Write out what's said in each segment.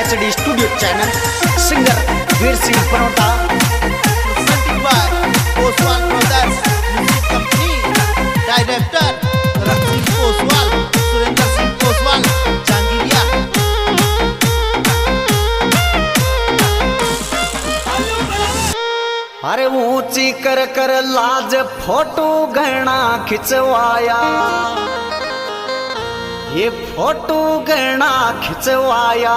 HD studio channel singer Veer Singh Panota presented by Oswal Brothers Music Company, Director Rakhi Oswal, Surendra Singh Oswal, Jangiria। अरे ऊंची कर कर लाज photo गहना खिंचवाया, ये फोटो गहना खिंचवाया,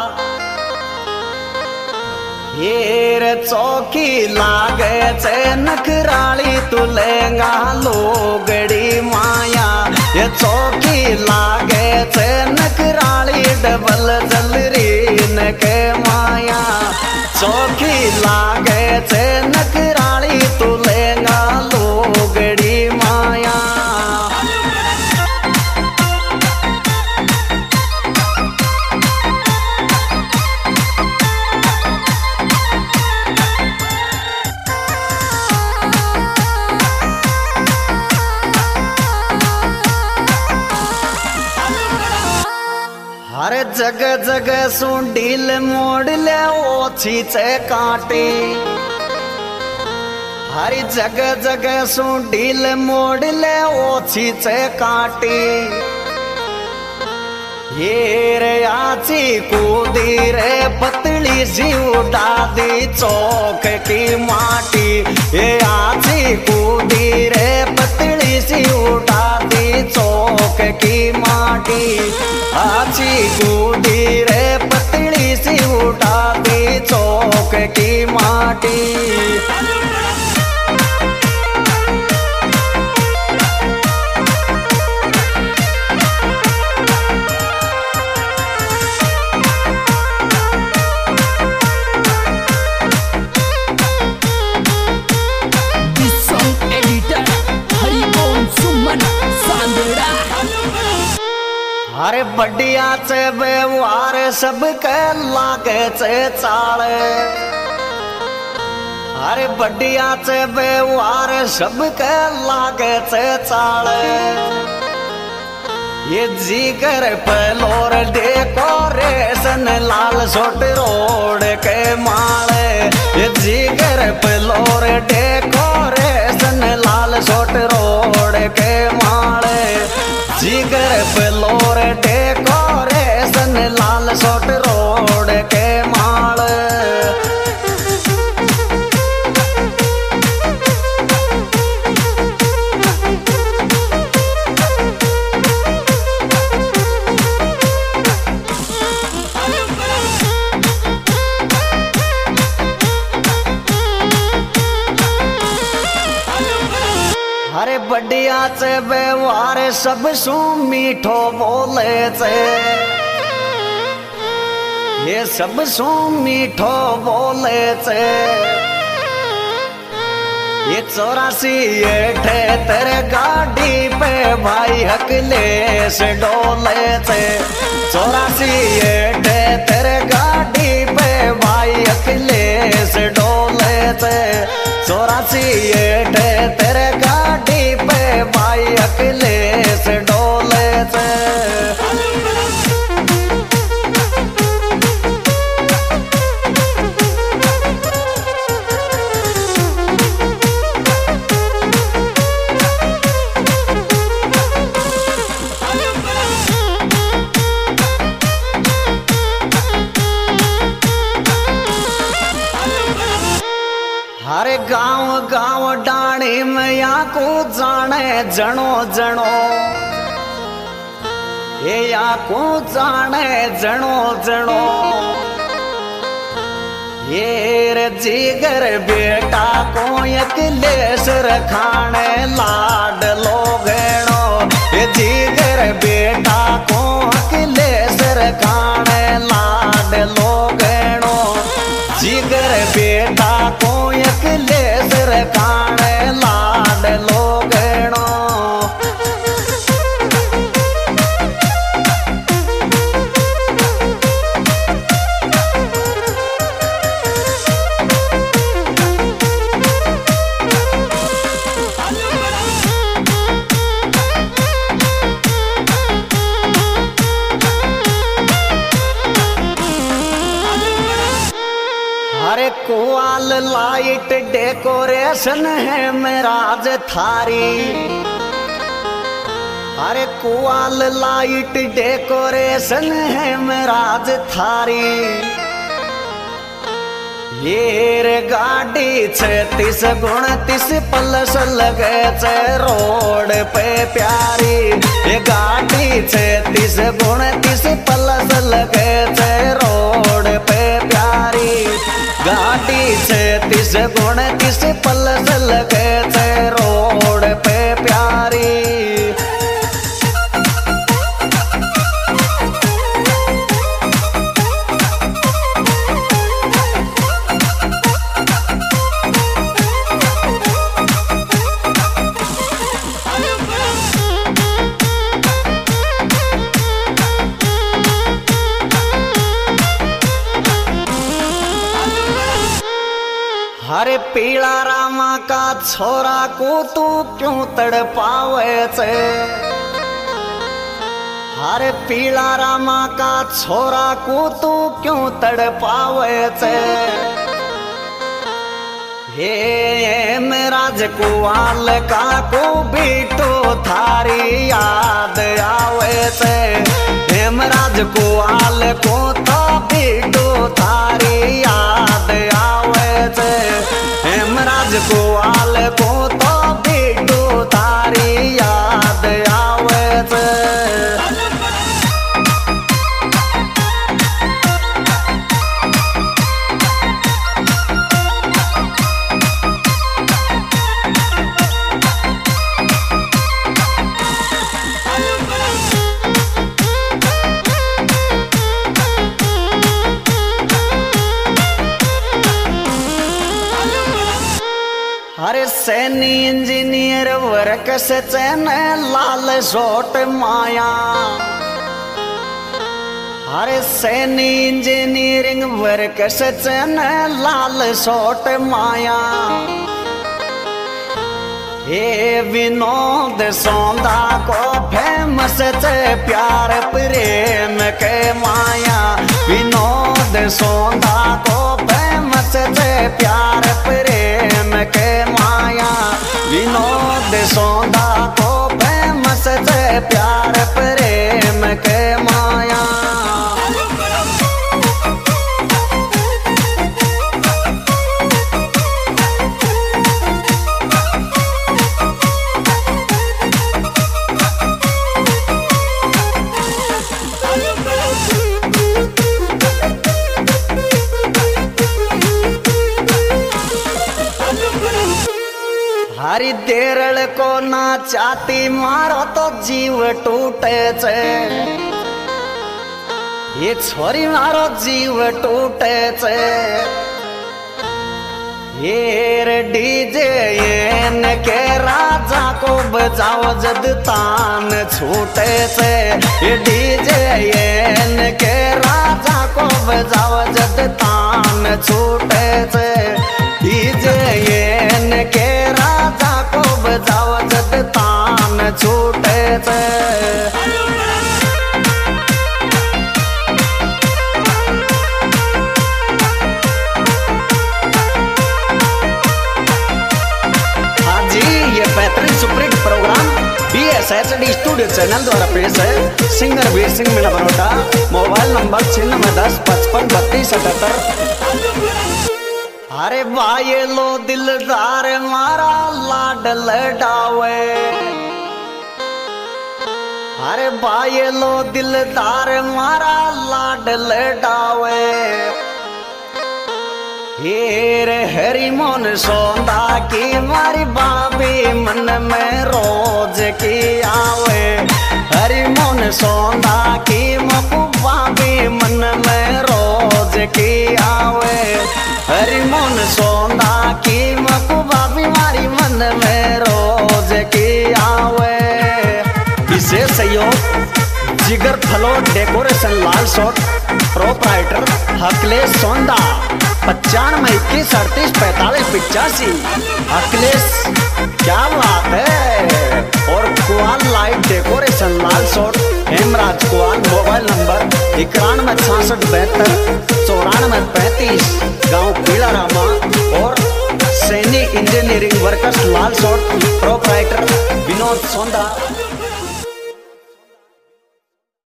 ये रे चौकी लागे चे नखराली तू लेंगा लोगड़ी माया, ये चौकी लागे चे नखराली डबल जलरी न के माया, चौकी लागे चे नखराली तू लेंगा लोगड़ी माया। हर जगह जगह सु ढील मोड़ ले ओछी चे काटे, हर जगह जगह सु ढील मोड़ ले ओछी चे काटे, ये रे आची कूदी रे पतली सी उड़ा दी चौक की माटी, ये आची कूदी रे पतली सी उड़ा दी चौक की माटी, आची कूदी रे पतली सी उड़ा दी चौक की माटी। अरे बढ़िया चे व्यवहार सबके लागे चे चाले, अरे बढ़िया चे व्यवहार सबके लागे चे चाले, ये जीगर पलोर डेकोरेशन लाल सोट रोड के माले, ये जीगर पलोर डेकोरेशन लाल सोट रोड के माले, जीगर पलोर डेकोरेशन लाल सोट रोड के माले। अरे बढ़िया चे व्यवहार सब सु मीठो बोले चे, ये सब सु मीठो बोले चे, ये 84 एठे तेरे गाड़ी पे भाई हकले से डोले चे, 84 एठे तेरे गाड़ी पे भाई हकले से डोले चे, 84 एठे तेरे गाड़ी पे भाई अकेले से डोले से। हरे गाँव गाँव डाणी में या को जाने जनो जनो, ये या को जाने जनो जनो, ये रे जीगर बेटा को अकेले सर खाने लाड लोगेणो, ये जीगर बेटा को अकेले सर खाने लाड लोगेणो, जीगर बेटा को अकेले सर खाने लाड लोगेणो। कुआल लाइट डेकोरेशन है मेराज थारी। अरे कुआल लाइट डेकोरेशन है मेराज थारी। ये रे गाड़ी 36-29 प्लस लगे छे रोड पे प्यारी। ये गाड़ी 36-29 प्लस लगे छे रोड पे प्यारी। गाड़ी 36-29 प्लस लगे छे रोड पे प्यारी। अरे पीला रामा का छोरा को तू क्यों तड़पावे छे। अरे पीला रामा का छोरा को तू क्यों तड़पावे छे। हे मेराज कुआल का को बीटो थारी याद आवे छे। हे मेराज कुआल को तो बीटो थारी याद आवे छे। हेमराज कुआल को तो बीटू तारी याद आवे छे। अरे सैनी इंजीनियर वर्क से चैन लाल सोट माया। अरे सैनी इंजीनियरिंग वर्क से चैन लाल सोट माया। ये विनोद सौंदा को फेमस छे प्यार प्रेम के माया। विनोद सौंदा को फेमस छे प्यार प्रेम के माया। विनोद सौंदा को फेमस छे प्यार प्रेम के माया। हरी देरल को ना चाती मारो तो जीव टूटे छे। ये छोरी मारो जीव टूटे छे। ये डीजे एन के राजा को बजाओ जद तान छूटे छे। ये डीजे एन के राजा को बजाओ जद तान छूटे छे। डीजे एन के राजा को बजाओ जद तान छूटे छे। बेहतरीन superhit programme BSHD studio channel द्वारा पेश है। Singer Veer Singh Meena Barota. Mobile number 9610 55 32 77। अरे भाई लो दिलदार मारा लाड लडावे। अरे भाई लो दिलदार मारा लाड लडावे। हीर हरी मोन सौंदा की मारी बाबी मन में रोज की आवे। हरी मोन सौंदा की मकू बाबी मन में रोज की आवे। हरी मोन सौंदा की मकू बाबी मारी मन में रोज की आवे। विशेष सहयोग Jigar Falot decoration Lalsot proprietor Akhilesh Saunda. 95 21 38 45 85। Akhilesh क्या बात है। और Kual light decoration Lalsot Hemraj Kual. Mobile number 91 66 72 94 35 गाँव पीला। सीतारामा और Saini engineering workers Lalsot proprietor Vinod सोंदा।